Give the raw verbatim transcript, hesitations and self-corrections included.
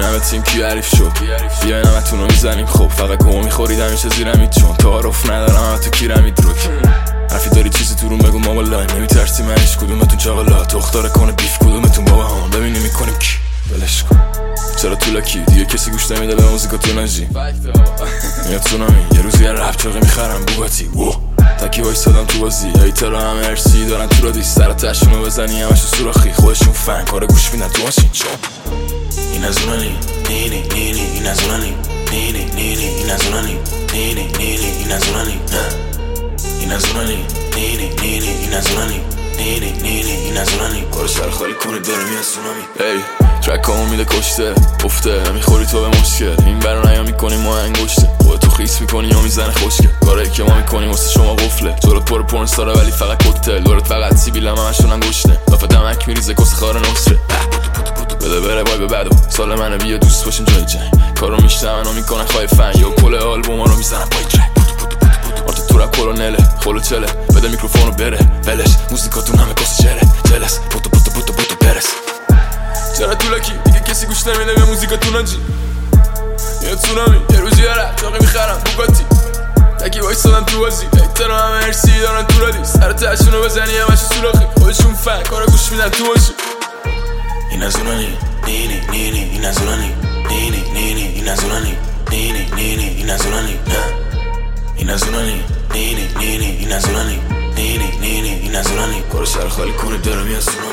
ببینم تیم کی حریف شد بیاین همتونو میزنیم خب فقط گوه میخورید همیشه زیرمید چون تعارف ندارم همه تو کیرمید روک حرفی داری چیزی تو رو بگو ما والله نمیترسی من هیچ کدومتون چاقلا دختر کنه بیف کدومتون بابا هم ببینیم میکنیم کی بلش کن چرا تو لکی دیگه کسی گوش نمیده به موزیکاتو نجی میاد سونامی یه روزی یه رپ چاقه میخرم بوگاتی وو تکی وایسادم تو بازی ایترا همه ارسی دارن تو رادی سر تشونو بزنی همشو سوراخی خودشون فن کار گوش میدن تو ماشین چون این از اونانی نینی نینی این از اونانی نینی نینی این از اونانی نینی نینی این از اونانی این از اونانی نینی نینی این از اونانی نینی نینی این از اونانی کار سر خالی کنه داره میاد سونامی ای ترک همون میده کشته افته میخوری تو به مشکل این برا نیا میکنیم ما انگشته خودتو خیس میکنی یا میزنه خوشگل کارایی که ما میکنیم واسه شما قفله جورت پر پورنستاره ولی فقط کوکتل دورت فقط سیبیل هم همشون انگشته دافه دمک میریزه کس خار نصره بده بره بای به بدو سال منو بیا دوست باشیم جای جنگ کارو میشتمن و میکنن خواهی فن یا کل آلبوما رو میزنن پای ترک آرت تو رپ کلونله خلو چله بده میکروفونو بره بلش موزیکاتون همه کس چره جلس پوتو پوتو پوتو پوتو برس چرا تو لکی دیگه کسی گوش نمیده به موزیکاتون نجی میاد سونامی یه روزی یه رپ چاقه میخرم بوگاتی تکی وایسادم تو بازی ایترا همه ارسی دارن تو رادی سر تشونو بزنی همشو سوراخی خودشون فن کارا گوش میدن تو باشی این از اونانی نینی نینی این از اونانی نینی نینی این از اونانی نینی نینی این از اونانی این از اونانی نینی نینی این از اونانی نینی نینی این از اونانی کارو سر خالی کنه داره میاد سونامی